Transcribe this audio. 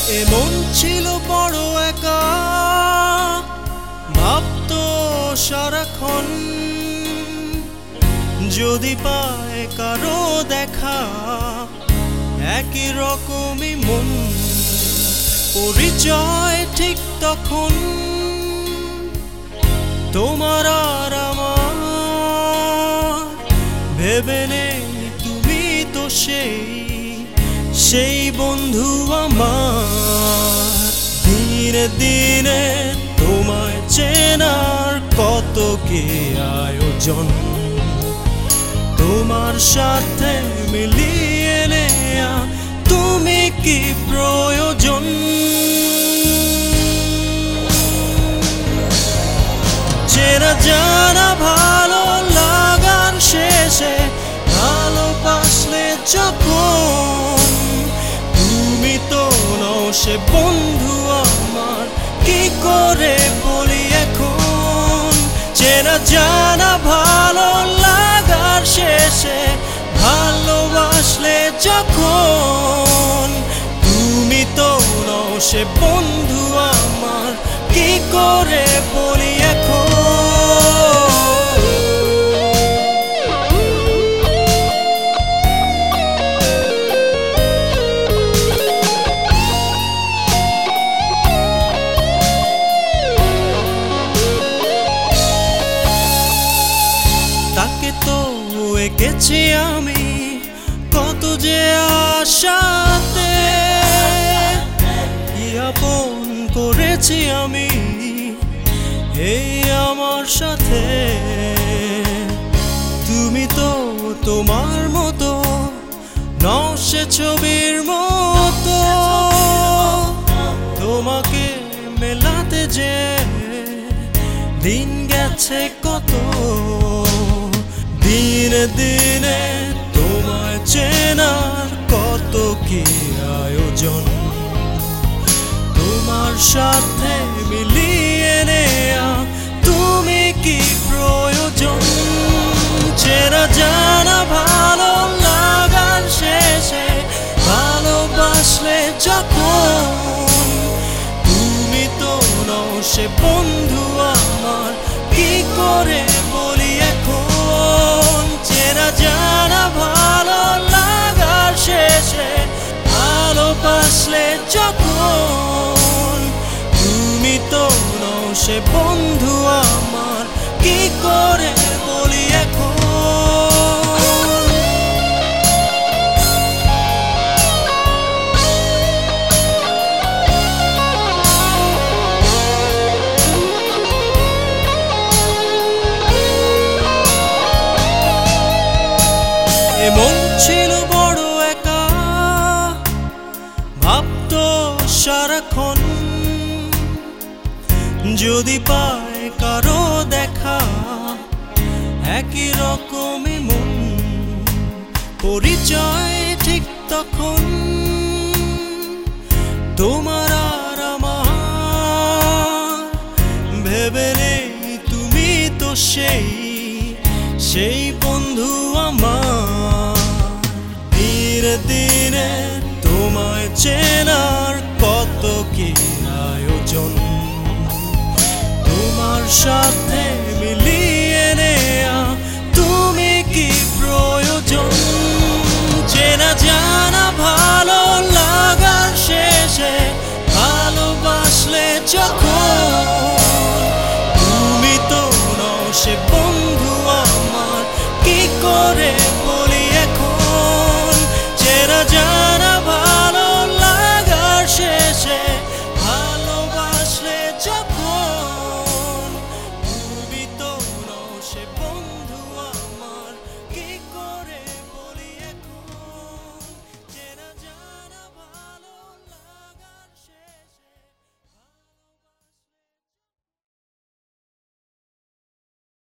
এমন ছিল বড় একা, ভাবতো সারাক্ষণ যদি পায় কারো দেখা একই রকমই মন। পরিচয় ঠিক তখন তোমার আর আমার, ভেবে নেই তুমি তো সেই বন্ধু আমার। দিনে দিনে তোমায় চেনার কত কি আয়োজন, তোমার সাথে মিলিয়ে নেয়া তুমি কি প্রয়োজন। চেনা জানা ভালো লাগার শেষে ভালোবাসলে যখন তুমি তো নও সে বন্ধু আমার, কি করে বলি এখন। চেনা জানা ভালো লাগার শেষে ভালোবাসলে যখন তুমি তো নও সে বন্ধু আমার, কি করে বলি এখন। তাকে তো এঁকেছি আমি কত যে আশাতে, আপন করেছি আমি এই আমার সাথে। তুমি তো তোমার মতো নও সে ছবির মতো, তোমাকে মেলাতে যে দিন গেছে কত। দিনে দিনে তোমায় চেনার কত কি আয়োজন, তোমার সাথে মিলিয়ে নেয়া তুমি কি প্রয়োজন। চেনা জানা ভালো লাগার শেষে ভালোবাসলে যখন তুমি তো নও সে বন্ধু আমার, কি করে বলি এখন। চেনা জানা ভালো লাগার শেষে ভালোবাসলে যখন তুমি তো নও সে বন্ধু আমার, কি করে বলি এখন। এমন ছিল বড় একা, ভাবতো সারাক্ষণ যদি পায় কারো দেখা একই রকমই মন। পরিচয় ঠিক তখন তোমার আর আমার, ভেবে নেই তুমি তো সেই বন্ধু আমার। দিনে দিনে তোমায় চেনার কত কি আয়োজন, তোমার সাথে